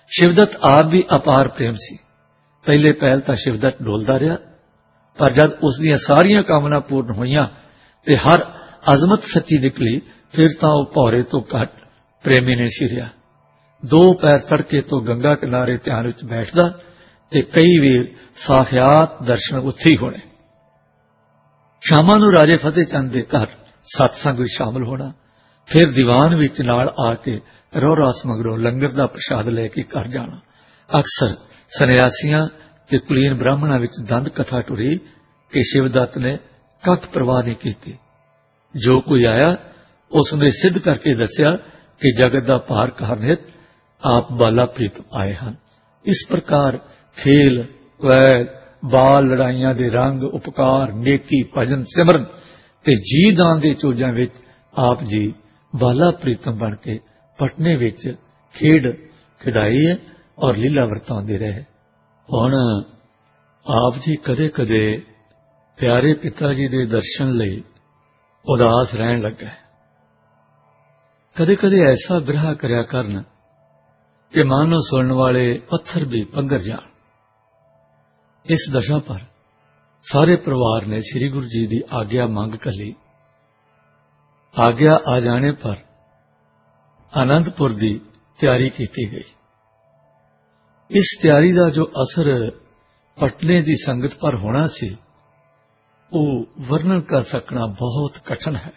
शिवदत्त आप भी अपार प्रेम सी। पहले पहल तां शिवदत्त डोलदा रहा, पर जद उसदियां सारियां कामना पूर्ण होईयां ते हर अजमत सच्ची निकली, फिर तां ओह भौरे तो घट प्रेमी नहीं सी रहा। दो पैर तड़के तो गंगा किनारे ध्यान विच बैठदा ते कई वीर साखियात दर्शन उत्थे ही होने। शामां नूं राजे फतेह चंद दे घर सतसंग विच शामिल होना, फिर दीवान विच नाल आके रोहरास मगरों लंगर दा प्रसाद लैके घर जाना। अक्सर सन्यासियां ते कुलीन ब्राह्मणां विच दंद कथा टुरी कि शिवदत्त ने कख परवाह नहीं की। जो कोई आया उसने सिद्ध करके दस्या कि जगत दा भार कहरनित आप बाला प्रीतम आए हैं। इस प्रकार खेल वैद बाल लड़ाइयां दे रंग उपकार नेकी भजन सिमरन ते जी दान दे चोजां विच आप जी बाला प्रीतम बन के पटने विच खेड खिडाई है और लीला वरतांदे रहे। हुण आप जी कदे कदे प्यारे पिता जी दे दर्शन लई उदास रहन लगा। कदे कदे ऐसा बिरहा करया करन कि मानो सुनने वाले पत्थर भी पंगर जान। इस दशा पर सारे परिवार ने श्री गुरु जी की आज्ञा मांग कली। आज्ञा आ जाने पर आनंदपुर की तैयारी की गई। इस तैयारी का जो असर पटने की संगत पर होना सी, वो वर्णन कर सकना बहुत कठिन है।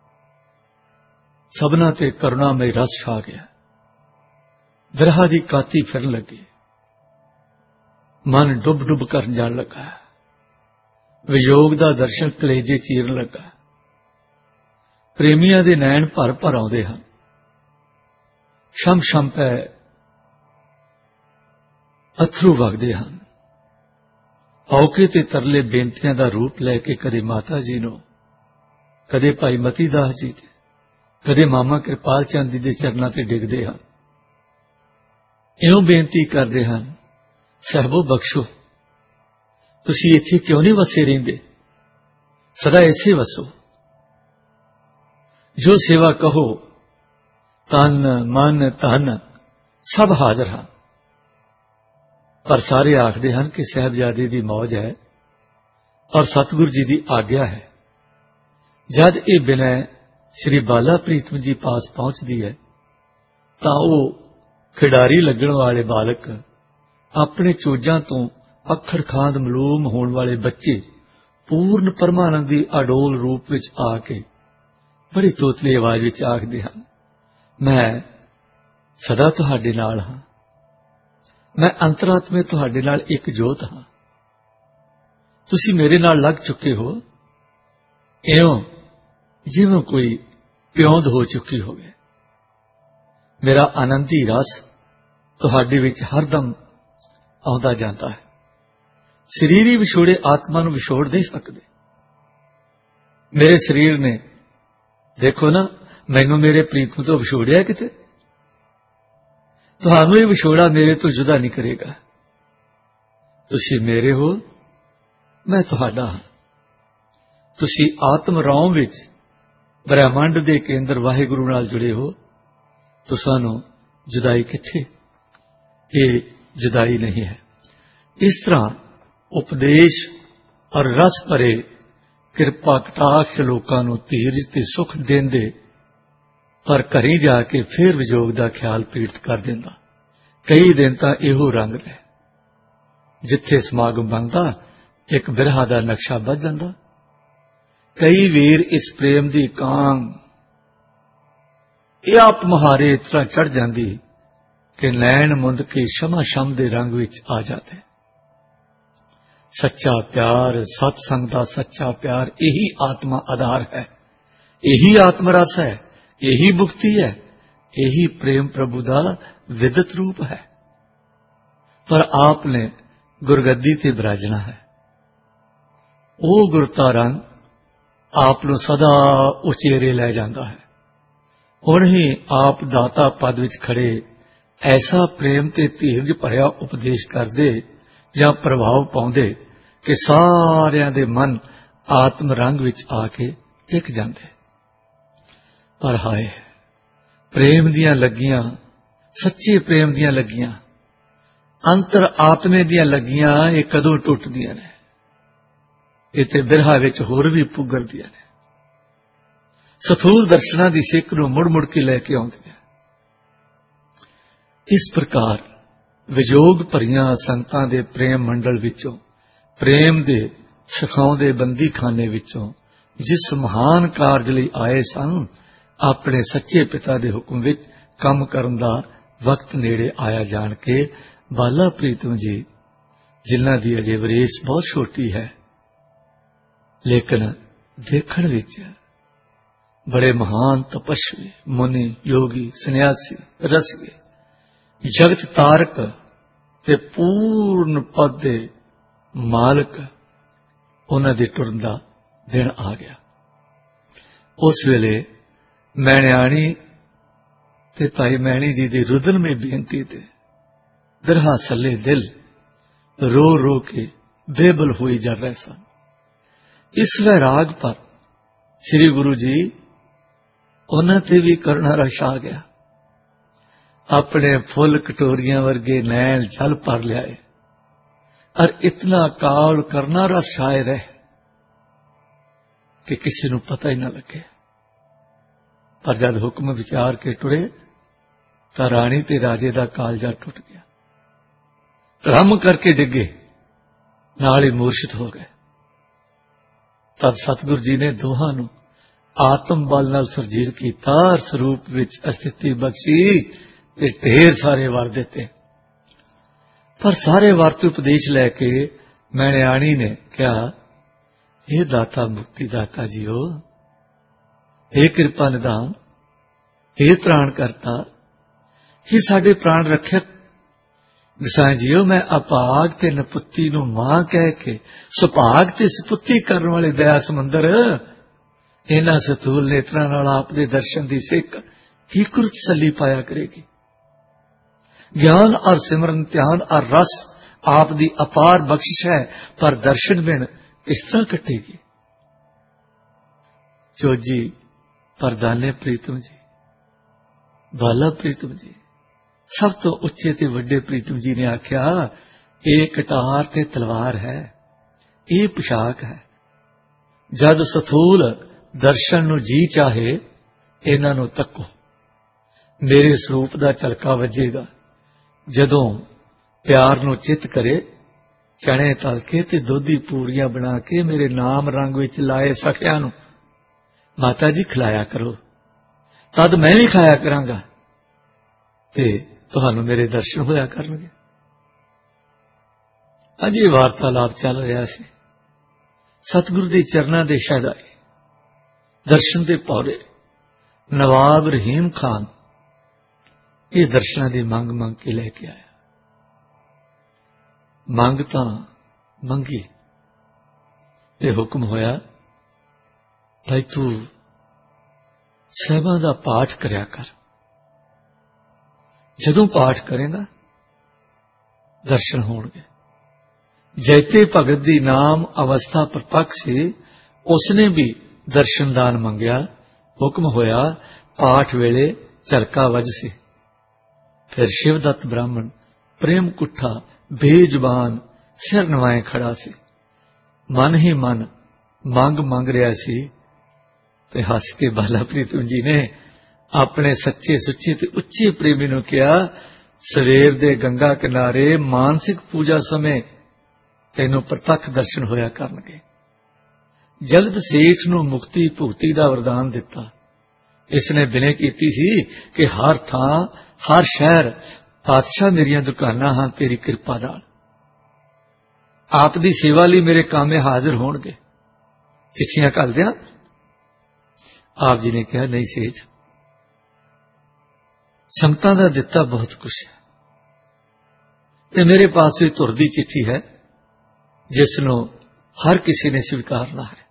सबना ते करुणामय रस छा गया। विरहा की काती फिरन लगी, मन डुब डुब कर जान लगा। वियोग का दर्शन कलेजे चीरन लगा। प्रेमिया दे नैन भर भर आउंदे हन। शम शम पै अथरू वगदे हन। औके ते तरले बेनतियां दा रूप लैके कदे माता जी नूं, कदे भाई मती दास जी ते, कदे मामा कृपाल चंद जी दे चरनां ते डिगदे हन। इउं बेनती करदे हन, साहबो बख्शो, तुसीं इत्थे क्यों नहीं वसे रहिंदे, सदा इसे वसो। जो सेवा कहो तन मन धन सब हाजिर हैं। पर सारे आखदे हन कि साहबजादे दी मौज है और सतगुरु जी की आज्ञा है। जद ये विनय श्री बाला प्रीतम जी पास पहुंचती है तां वो खिडारी लगन वाले बालक अपने चोजां तो अखड़ खांद मलूम होने वाले बच्चे पूर्ण परमानंद की अडोल रूप विच आके बड़ी तोतली आवाज विच आखदे हन, मैं सदा तुहाडे नाल हां, मैं अंतरात्मे तुहाडे नाल एक जोत हां। तुसीं मेरे नाल लग चुके हो, इउं जिवें कोई प्योंद हो चुकी होवे। मेरा आनंदी रस तुहाडे विच हरदम आउंदा जांदा है। शरीर ही विछोड़े आत्मा नूं विछोड़ नहीं सकदे। मेरे शरीर ने देखो ना, मैनू मेरे प्रीतम तो विछोड़िया किते, तुहानू ये विछोड़ा मेरे तो जुदा नहीं करेगा। तुसी मेरे हो, मैं तुहाडा हां। तुसी आत्म रौम विच ब्रह्मंड दे केंद्र वाहिगुरु नाल जुड़े हो, तुसानू जुदाई किथे, ये जुदाई नहीं है। इस तरह उपदेश और रस भरे किरपा कटाक्ष लोकां नू धीरज ते सुख देंदे, पर घरी जाके फिर विजोग दा ख्याल पीड़ित कर देंदा। कई दिन तां इहो रंग रहे, जिथे समागम बनदा एक बिरहा दा नक्शा बज जांदा। कई वीर इस प्रेम दी कांग ये आप मुहारे इस तरह चढ़ जाती कि नैन मुंद के शमा शम दे रंग विच आ जाते। सच्चा प्यार, सत्संग दा सच्चा प्यार, यही आत्मा आधार है, यही आत्मरस है, यही मुक्ति है, यही प्रेम प्रभु दा विदत रूप है। पर आपने गुरगद्दी ते बिराजना है। ओ गुरता रंग आप सदा उचेरे लै जाता है। हुण ही आप दाता पद विच खड़े ऐसा प्रेम ते धीरज भरिया उपदेश करदे जां प्रभाव पाउंदे कि सारियां दे मन आत्म रंग विच आके टिक जांदे। पर हाय, प्रेम दियां लगियां, सच्चे प्रेम दियां लगियां ਅੰਤਰ ਆਤਮੇ ਦੀਆਂ ਲੱਗੀਆਂ ਇਹ ਕਦੋਂ ਟੁੱਟਦੀਆਂ ਨੇ? ਇਹ ਤੇ ਬਿਰਹਾ ਵਿੱਚ ਹੋਰ ਵੀ ਪੁੱਗਰਦੀਆਂ ਨੇ। ਸਥੂਲ ਦਰਸ਼ਨਾਂ ਦੀ ਸਿੱਖ ਨੂੰ ਮੁੜ ਮੁੜ ਕੇ ਲੈ ਕੇ ਆਉਂਦੀਆਂ। ਇਸ ਪ੍ਰਕਾਰ ਵਿਜੋਗ ਭਰੀਆਂ ਸੰਗਤਾਂ ਦੇ ਪ੍ਰੇਮ ਮੰਡਲ ਵਿੱਚੋਂ, ਪ੍ਰੇਮ ਦੇ ਸਿਖਾਉਂਦੇ ਬੰਦੀਖਾਨੇ ਵਿੱਚੋਂ ਜਿਸ ਮਹਾਨ ਕਾਰਜ ਲਈ ਆਏ ਸਨ, ਆਪਣੇ ਸੱਚੇ ਪਿਤਾ ਦੇ ਹੁਕਮ ਵਿੱਚ ਕੰਮ ਕਰਨ ਦਾ ਵਕਤ ਨੇੜੇ ਆਇਆ ਜਾਣ ਕੇ ਬਾਲਾ ਪ੍ਰੀਤਮ ਜੀ, ਜਿਨ੍ਹਾਂ ਦੀ ਅਜੇ ਵਰੇਸ ਬਹੁਤ ਛੋਟੀ ਹੈ, ਲੇਕਿਨ ਦੇਖਣ ਵਿੱਚ ਬੜੇ ਮਹਾਨ ਤਪਸਵੀ, ਮੁਨੀ, ਯੋਗੀ, ਸੰਨਿਆਸੀ, ਰਸੀਏ, ਜਗਤ ਤਾਰਕ ਤੇ ਪੂਰਨ ਪਦ ਦੇ ਮਾਲਕ, ਉਹਨਾਂ ਦੇ ਟੁਰਨ ਦਾ ਦਿਨ ਆ ਗਿਆ। ਉਸ ਵੇਲੇ ਮੈਣਿਆਣੀ ਤੇ ਭਾਈ ਮੈਣੀ ਜੀ ਦੀ ਰੁਦਨਮਈ ਬੇਨਤੀ ਤੇ ਬਿਰਹਾ ਸੱਲੇ ਦਿਲ ਰੋ ਰੋ ਕੇ ਬੇਬਲ ਹੋਈ ਜਾ ਰਹੇ ਸਨ। ਇਸ ਵੈਰਾਗ ਪਰ ਸ੍ਰੀ ਗੁਰੂ ਜੀ ਉਹਨਾਂ ਤੇ ਵੀ ਕਰੁਣਾ ਰਸ ਆ ਗਿਆ। ਆਪਣੇ ਫੁੱਲ ਕਟੋਰੀਆਂ ਵਰਗੇ ਨੈਣ ਜਲ ਭਰ ਲਿਆਏ ਔਰ ਇਤਨਾ ਕਾਲ ਕਰਨਾ ਰਸ ਛਾਏ ਰਹੇ ਕਿ ਕਿਸੇ ਨੂੰ ਪਤਾ ਹੀ ਨਾ ਲੱਗੇ। ਪਰ ਜਦ ਹੁਕਮ ਵਿਚਾਰ ਕੇ ਟੁਰੇ ਤਾਂ ਰਾਣੀ ਤੇ ਰਾਜੇ ਦਾ ਕਾਲਜਾ ਟੁੱਟ ਗਿਆ, ਧਰਮ ਕਰਕੇ ਡਿੱਗੇ, ਨਾਲ ਹੀ ਮੂਰਛਿਤ ਹੋ ਗਏ। ਤਦ ਸਤਿਗੁਰੂ ਜੀ ਨੇ ਦੋਹਾਂ ਨੂੰ ਆਤਮ ਬਲ ਨਾਲ ਸਰਜੀਤ ਕੀਤਾ, ਸਰੂਪ ਵਿੱਚ ਅਸਥਿਤੀ ਬਖਸ਼ੀ ਤੇ ਢੇਰ ਸਾਰੇ ਵਰ ਦਿੱਤੇ। ਪਰ ਸਾਰੇ ਵਰ ਤੇ ਉਪਦੇਸ਼ ਲੈ ਕੇ ਮੈਣਿਆਣੀ ਨੇ ਕਿਹਾ, ਇਹ ਦਾਤਾ ਮੁਕਤੀ ਦਾਤਾ ਜੀਓ, हे ਕਿਰਪਾ ਨਿਧਾਨ, हे ਤ੍ਰਾਣ ਕਰਤਾ, हे ਸਾਡੇ ਪ੍ਰਾਣ ਰੱਖਿਅਕ ਗਸਾਈ ਜੀਓ, ਮੈਂ ਅਭਾਗ ਤੇ ਨਪੁੱਤੀ ਨੂੰ ਮਾਂ ਕਹਿ ਕੇ ਸੁਭਾਗ ਤੇ ਸਪੁੱਤੀ ਕਰਨ ਵਾਲੇ ਦਇਆ ਸਮੁੰਦਰ, ਇਹਨਾਂ ਸਤੂਲ ਨੇਤਰਾਂ ਨਾਲ ਆਪ ਦੇ ਦਰਸ਼ਨ ਦੀ ਸਿੱਖ ਕੀ ਕੁਰਤ ਸੱਲੀ ਪਾਇਆ ਕਰੇਗੀ। ਗਿਆਨ ਔਰ ਸਿਮਰਨ, ਧਿਆਨ ਔਰ ਰਸ ਆਪ ਦੀ ਅਪਾਰ ਬਖਸ਼ਿਸ਼ ਹੈ, ਪਰ ਦਰਸ਼ਨ ਬਿਨ ਕਿਸ ਤਰ੍ਹਾਂ ਕੱਟੇਗੀ। ਚੋਜੀ ਪਰਦਾਨੇ ਪ੍ਰੀਤਮ ਜੀ, ਬਾਲਾ ਪ੍ਰੀਤਮ ਜੀ, ਸਭ ਤੋਂ ਉੱਚੇ ਤੇ ਵੱਡੇ ਪ੍ਰੀਤਮ ਜੀ ਨੇ ਆਖਿਆ, ਇਹ ਕਟਾਰ ਤੇ ਤਲਵਾਰ ਹੈ, ਇਹ ਪੁਸ਼ਾਕ ਹੈ। ਜਦ ਸਥੂਲ ਦਰਸ਼ਨ ਨੂੰ ਜੀ ਚਾਹੇ, ਇਹਨਾਂ ਨੂੰ ਤੱਕੋ, ਮੇਰੇ ਸਰੂਪ ਦਾ ਝਲਕਾ ਵੱਜੇਗਾ। ਜਦੋਂ ਪਿਆਰ ਨੂੰ ਚਿੱਤ ਕਰੇ, ਚਣੇ ਤਲ ਕੇ ਤੇ ਦੁੱਧੀ ਪੂਰੀਆਂ ਬਣਾ ਕੇ ਮੇਰੇ ਨਾਮ ਰੰਗ ਵਿੱਚ ਲਾਏ ਸਖਿਆਂ ਨੂੰ ਮਾਤਾ ਜੀ ਖਿਲਾਇਆ ਕਰੋ, ਤਦ ਮੈਂ ਵੀ ਖਾਇਆ ਕਰਾਂਗਾ ਤੇ ਤੁਹਾਨੂੰ ਮੇਰੇ ਦਰਸ਼ਨ ਹੋਇਆ ਕਰਨਗੇ। ਅੱਜ ਇਹ ਵਾਰਤਾਲਾਪ ਚੱਲ ਰਿਹਾ ਸੀ। ਸਤਿਗੁਰੂ ਦੇ ਚਰਨਾਂ ਦੇ ਸ਼ਹਿਦਾਈ, ਦਰਸ਼ਨ ਦੇ ਪੌੜੇ ਨਵਾਬ ਰਹੀਮ ਖਾਨ ਇਹ ਦਰਸ਼ਨਾਂ ਦੀ ਮੰਗ ਮੰਗ ਕੇ ਲੈ ਕੇ ਆਇਆ। ਮੰਗ ਤਾਂ ਮੰਗੀ ਤੇ ਹੁਕਮ ਹੋਇਆ, ਭਾਈ ਤੂੰ ਸਾਹਿਬਾਂ ਦਾ ਪਾਠ ਕਰਿਆ ਕਰ। ਜਦੋਂ ਪਾਠ ਕਰੇਗਾ ਦਰਸ਼ਨ ਹੋਣਗੇ। ਜੈਤੇ ਭਗਤ ਦੀ ਨਾਮ ਅਵਸਥਾ ਪ੍ਰਤੱਖ ਸੀ, ਉਸਨੇ ਵੀ ਦਰਸ਼ਨਦਾਨ ਮੰਗਿਆ। ਹੁਕਮ ਹੋਇਆ, ਪਾਠ ਵੇਲੇ ਝਲਕਾ ਵੱਜ ਸੀ। ਫਿਰ ਸ਼ਿਵਦੱਤ ਬ੍ਰਾਹਮਣ ਪ੍ਰੇਮ ਕੁੱਠਾ ਬੇਜ਼ੁਬਾਨ ਸਿਰ ਨਵਾਏ ਖੜਾ ਸੀ। ਮਨ ਹੀ ਮਨ ਮੰਗ ਮੰਗ ਰਿਹਾ ਸੀ ਤੇ ਹੱਸ ਕੇ ਬਾਲਾ ਪ੍ਰੀਤਮ ਜੀ ਨੇ ਆਪਣੇ ਸੱਚੇ ਸੁੱਚੇ ਤੇ ਉੱਚੇ ਪ੍ਰੇਮੀ ਨੂੰ ਕਿਹਾ, ਸਵੇਰ ਦੇ ਗੰਗਾ ਕਿਨਾਰੇ ਮਾਨਸਿਕ ਪੂਜਾ ਸਮੇਂ ਤੈਨੂੰ ਪ੍ਰਤੱਖ ਦਰਸ਼ਨ ਹੋਇਆ ਕਰਨਗੇ। ਜਗਤ ਸੇਠ ਨੂੰ ਮੁਕਤੀ ਭੁਗਤੀ ਦਾ ਵਰਦਾਨ ਦਿੱਤਾ। ਇਸ ਨੇ ਬਿਨੇ ਕੀਤੀ ਸੀ ਕਿ ਹਰ ਥਾਂ ਹਰ ਸ਼ਹਿਰ ਪਾਤਸ਼ਾਹ ਮੇਰੀਆਂ ਦੁਕਾਨਾਂ ਹਨ ਤੇਰੀ ਕਿਰਪਾ ਨਾਲ। ਆਪ ਦੀ ਸੇਵਾ ਲਈ ਮੇਰੇ ਕਾਮੇ ਹਾਜ਼ਰ ਹੋਣਗੇ। ਚਿੱਠੀਆਂ ਘੱਲ ਦਿਆਂ। ਆਪ ਜੀ ਨੇ ਕਿਹਾ, ਨਹੀਂ ਸੇਠ, ਸੰਗਤਾਂ ਦਾ ਦਿੱਤਾ ਬਹੁਤ ਕੁਛ ਹੈ ਤੇ ਮੇਰੇ ਪਾਸ ਵੀ ਧੁਰ ਦੀ ਚਿੱਠੀ ਹੈ ਜਿਸ ਨੂੰ ਹਰ ਕਿਸੇ ਨੇ ਸਵੀਕਾਰਨਾ ਹੈ।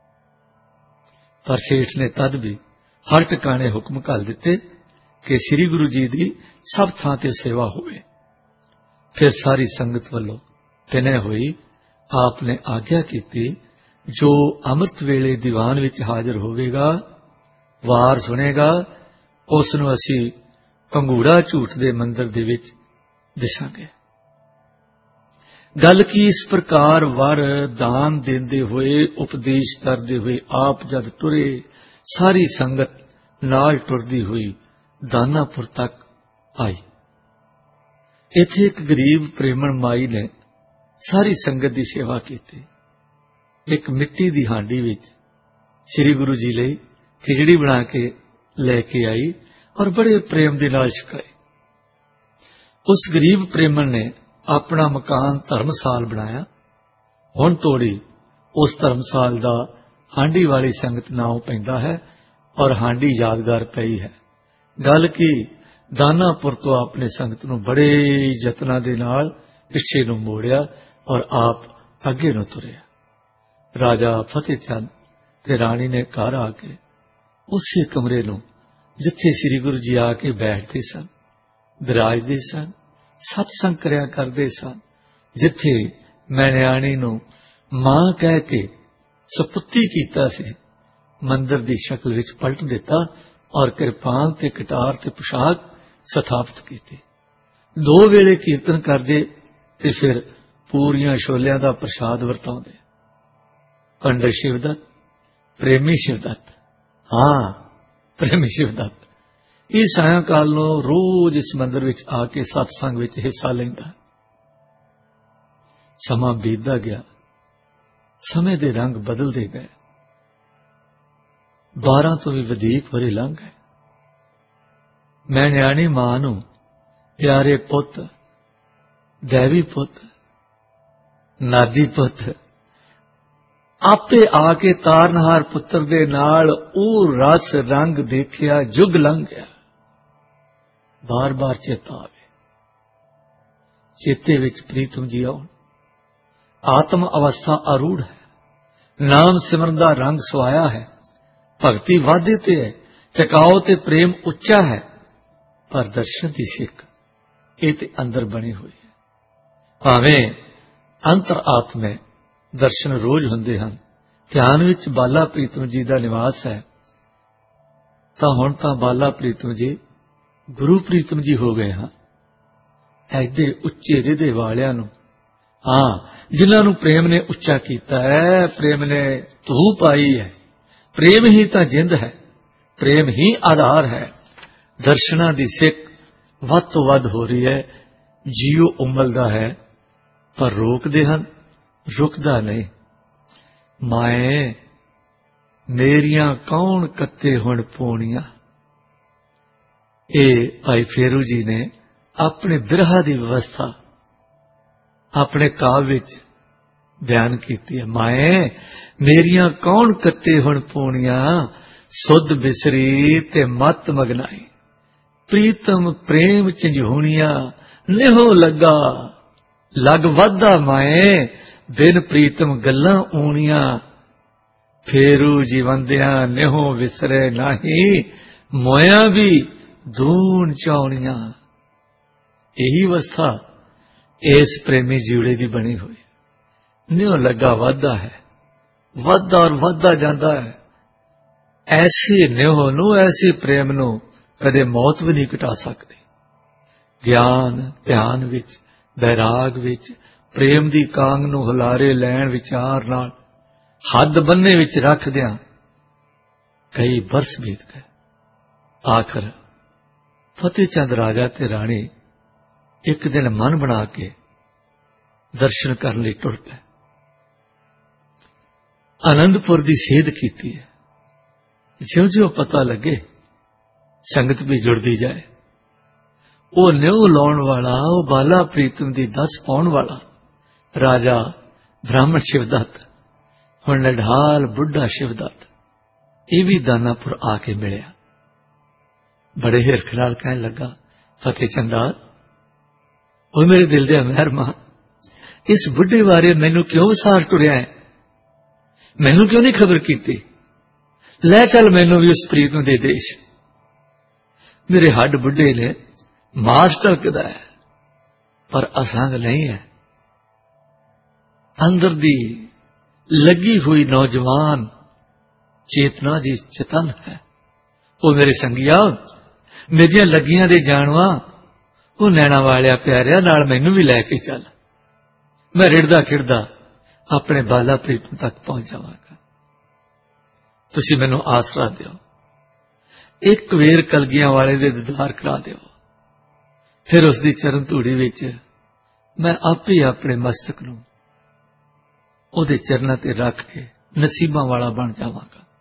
ਪਰ ਸੇਠ ਨੇ ਤਦ ਵੀ ਹਰ ਟਿਕਾਣੇ ਹੁਕਮ ਘੱਲ ਦਿੱਤੇ ਕਿ ਸ੍ਰੀ ਗੁਰੂ ਜੀ ਦੀ ਸਭ ਥਾਂ ਤੇ ਸੇਵਾ ਹੋਵੇ। ਫਿਰ ਸਾਰੀ ਸੰਗਤ ਵੱਲੋਂ ਤਿਨੈ ਹੋਈ। ਆਪ ਨੇ ਆਗਿਆ ਕੀਤੀ, ਜੋ ਅੰਮ੍ਰਿਤ ਵੇਲੇ ਦੀਵਾਨ ਵਿੱਚ ਹਾਜ਼ਰ ਹੋਵੇਗਾ, ਵਾਰ ਸੁਣੇਗਾ, ਉਸ ਨੂੰ ਅਸੀਂ ਪੰਗੂੜਾ ਝੂਠ ਦੇ ਮੰਦਰ ਦੇ ਵਿੱਚ ਦਿਸਾਂਗੇ। गल की इस प्रकार वर दान देंदे हुए उपदेश करते हुए आप जद टुरे सारी संगत नाल टुरदी हुई दानापुर तक आई। इत्थे एक गरीब प्रेमण माई ने सारी संगत की सेवा की। एक मिट्टी की हांडी विच श्री गुरु जी लई खिचड़ी बना के लेके आई और बड़े प्रेम दे नाल छकाई। उस गरीब प्रेमण ने अपना मकान धर्मसाल बनाया। हुण तोड़ी उस धर्मसाल का हांडी वाली संगत नाम पैंदा है और हांडी यादगार पई है। गल की दानापुर तो अपने संगत नूं बड़े यत्नां दे नाल पिछे नूं मोड़िया और आप अगे नूं तुरिया। राजा फतेह चंद ते राणी ने घर आके उसे कमरे नूं जिथे श्री गुरु जी आके बैठते सन, विराजते सन, सत्संग करया करते सन, जिथे मैणियाणी नूं मां कह के सपुत्ती कीता सी, मंदिर दी शक्ल विच पलट दिता और किरपान ते कटार ते पोशाक स्थापित कीती। 2 वेले कीर्तन करदे ते फिर पूरियां छोलियां दा प्रसाद वरताउंदे। पंडित शिवदत्त, प्रेमी शिवदत्त, हाँ प्रेमी शिवदत्त, इस सायंकाल नूं रोज इस मंदिर विच आके सत्संग विच हिस्सा लैंदा। समा बीतदा गया, समय दे रंग बदलते गए। 12 तो भी वधिक वरे लंघ गए। मैं न्याणी मां नूं प्यारे पुत, दैवी पुत, नादी पुत आपे आके तारनहार पुत्र दे नाल ओ रस रंग देखिया, जुग लंघ गया। बार बार चेता आवे, चेते विच प्रीतम जी आउण। आत्म अवस्था आरूढ़ है, नाम सिमरन दा रंग सुहाया है, भगती वाधे ते है, टिकाओ ते प्रेम उच्चा है, पर दर्शन दी सिक ये ते अंदर बनी हुई है। भावें अंतर आत्मे दर्शन रोज हुंदे हन, ध्यान विच बाला प्रीतम जी दा निवास है, तां हुण तां बाला प्रीतम जी गुरु प्रीतम जी हो गए हाँ। ऐडे उच्चे रिधे वालियां नूं, हाँ जिन्हां नूं प्रेम ने उच्चा कीता है, प्रेम ने धू पाई है। प्रेम ही तां जिंद है, प्रेम ही आधार है। दर्शनां दी सिक वध तो वध हो रही है। जीओ उमलदा है पर रोकदे हन, रुकदा नहीं। माए मेरियां कौन कत्ते हुण पोणियां, ये भाई फेरू जी ने अपने बिरहा की व्यवस्था अपने काव्य विच बयान की है। माए मेरियां कौन कत्ते हुण पोणियां, सुध बिसरी ते मत मगनाई, प्रीतम प्रेम झंझोणियां नेहो लगा लग वाधा। माए बिन प्रीतम गल्लां ऊणियां, फेरू जी वंदियां नेहो विसरे नाही, मोया भी धून चाउणियां। यही अवस्था इस प्रेमी जीवड़े की बनी हुई। न्यो लगा वाधा है, वाधा और वाधा जाता है। ऐसे न्यो नू, ऐसे प्रेम नू कदे मौत भी नहीं घटा सकती। ज्ञान ध्यान विच, बैराग विच, प्रेम दी कांग नू हुलारे लैण विचार नाल हद बन्ने विच रखदियां कई बरस बीत गए। आखिर फतेह चंद राजा ते राणी एक दिन मन बना के दर्शन करने लई टुर पे। आनंदपुर की सेध की है। ज्यों ज्यों पता लगे संगत भी जुड़ती जाए। वो न्यू लाउण वाला, वो बाला प्रीतम की दस पाउण वाला राजा ब्राह्मण शिवदत्त, हुण निढाल बुढ़ा शिवदत्त, ये भी दानापुर आके मिलिया। बड़े हिरख नाल कहन लगा, फतेह चंदा वो मेरे दिल दे मेहरमा, इस बुढ़े बारे मैनू क्यों विसार टुरिया है? मैनू क्यों नहीं खबर की? लै चल मैनू भी उस प्रीत दे देश। मेरे हड्ड बुढ़े ने, मास टलकदा है पर असंग नहीं है। अंदर दी लगी हुई नौजवान चेतना जी चतन है। वो मेरे संगिया मेरिया लगियां दे जानवा, वो नैना वालिया प्यारिया नाल मैनू भी लैके चल। मैं रिड़दा खिड़दा अपने बाला प्रीतम तक पहुंच जावांगा। तुसीं मैनूं आसरा दिओ, एक वेर कलगियां वाले दे दीदार करा दिओ, फिर उसकी चरण धूड़ी विच मैं आपे अपने मस्तक नूं उहदे चरनां ते रख के नसीबां वाला बन जावांगा।